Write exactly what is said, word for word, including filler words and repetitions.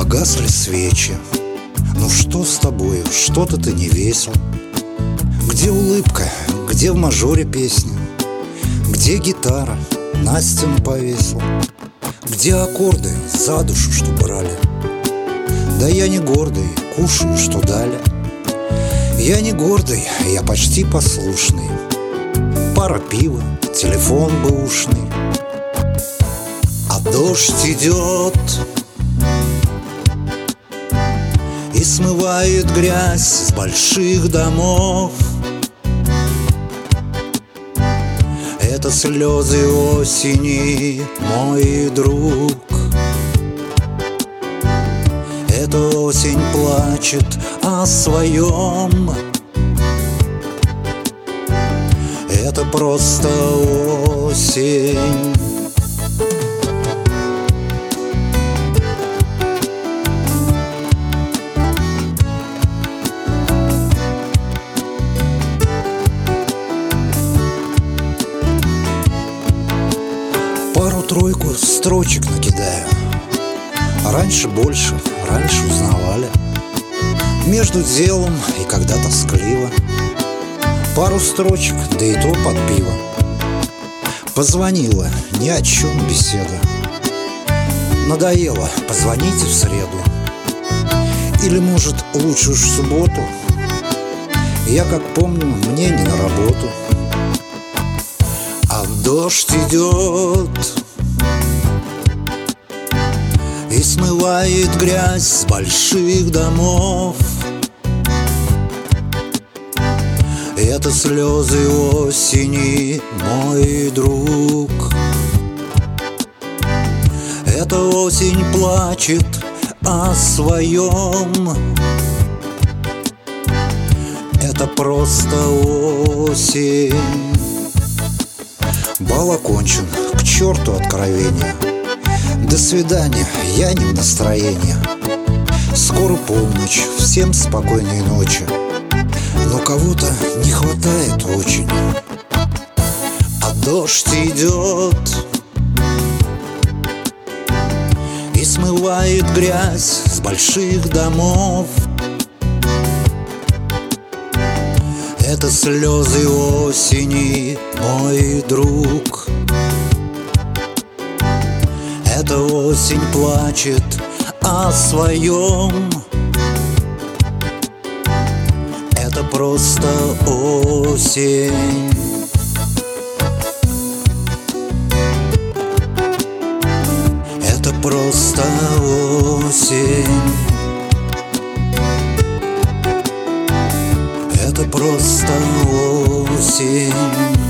Погасли свечи. Ну что с тобою? Что-то ты не весел. Где улыбка? Где в мажоре песня? Где гитара? Настин повесил. Где аккорды за душу, что брали? Да я не гордый, кушаю, что дали. Я не гордый, я почти послушный. Пара пива, телефон бэушный. А дождь идет и смывает грязь с больших домов. Это слезы осени, мой друг. Эта осень плачет о своем. Это просто осень. Пару-тройку строчек накидаю. Раньше больше, раньше узнавали. Между делом и когда тоскливо. Пару строчек, да и то под пиво. Позвонила, ни о чем беседа. Надоело, позвоните в среду. Или, может, лучше уж в субботу. Я, как помню, мне не на работу. А дождь идет и смывает грязь с больших домов. Это слезы осени, мой друг. Эта осень плачет о своем. Это просто осень. Бал окончен, к черту откровения. До свидания, я не в настроении. Скоро полночь, всем спокойной ночи. Но кого-то не хватает очень. А дождь идет и смывает грязь с больших домов. Это слезы осени, мой друг. Эта осень плачет о своем. Это просто осень. Это просто осень. Это просто осень.